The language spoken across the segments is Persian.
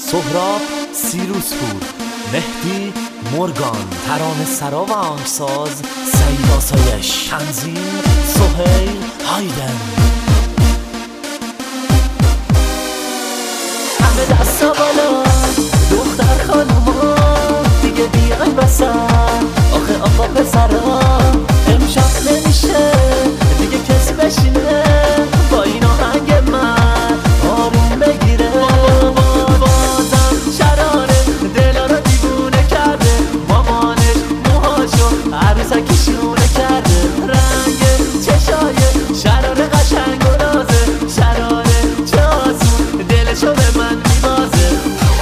سهراب سیروسپور، مهدی مورگان، ترانه سرا و آهنگساز سعید آسایش، تنظیم سهیل هایدن. همه دستا بالا دختر خانوما دیگه بیای بسن، آخه آقا پسرا امشب نمیشه دیگه کسی بشینه با این آهنگ من آروم بگیره. بازم شراره دلا رو دیوونه کرده، مامانش موهاشو عروسکی شونه کرده، رنگ چشای شراره قشنگ و نازه، شراره چه آسون دلشو به من میبازه.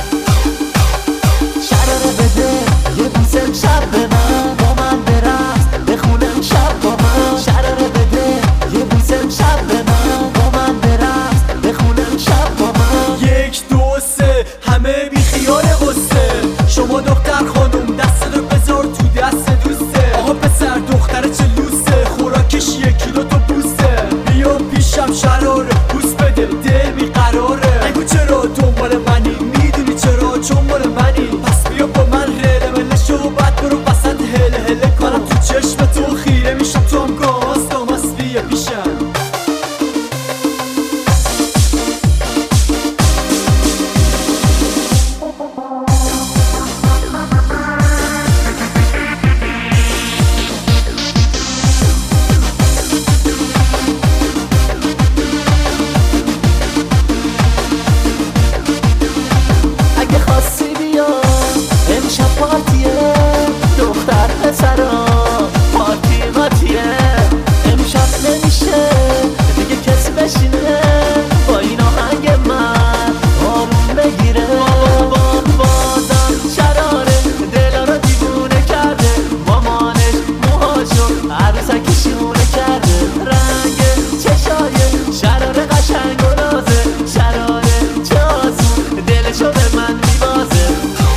شراره بده یه بوسه شب به من، با من برقص بخونم شب با من. شراره بده یه بوسه شب به من، با من برقص بخونم شب با من. یک دو سه همه بی خیال قصه، شما دختر خانم دست رو بذار تو دست دوسته. آقا پسر دختر چه لوسه، خوراکش 1 کیلو تو بوسه. بیا پیشم شراره بوس بده دل بی قراره. نگو چرا دنبال منی، میدونی چرا چون مال منی. پس بیا با من هله مله شو بعد برو بسط هله هله کنم تو چشم تو، خیره میشم تو هم گاز بیا پیشم. اگه خواستی بیا امشب پارتیه، دختر پسرا پارتی قاطیه. امشب نمیشه دیگه کسی بشینه با این آهنگ من آروم بگیره. بازم شراره دلا رو دیوونه کرده، مامانش موهاشو عروسکی شونه کرده، رنگ چشای شراره قشنگ و نازه، شراره چه آسون دلشو به من میبازه.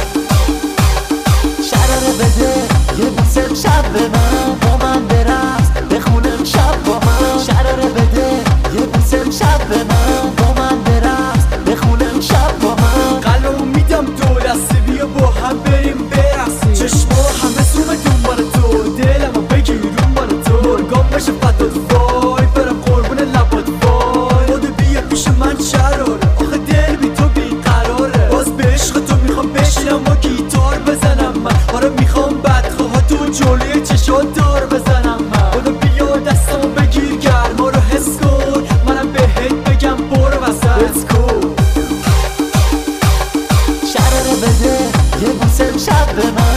شراره بده یه بوسه شب به من، با من برقص بخونم شب با من. شراره بده یه بوسه شب به من، با من برقص بخونم شب با من. قلبمو میدم دو دسته بیا با هم بریم برقصیم. چشما همه سومه دنبال تو، دلمو بگیر دنبال تو. مورگان بشه فدات وای برم قربون لبات وای. بودو بیا پیش من شراره، آخه دل بی تو بیقراره. باز به عشق تو میخوام بشینم با گیتار بزنم من. آره میخوام بدخواه تو جلوی چشات دار بزنم من. بودو بیا دستمو بگیر گرما رو حس کن، منم بهت بگم برو وسط کن. شراره بده یه بوسه شب به من،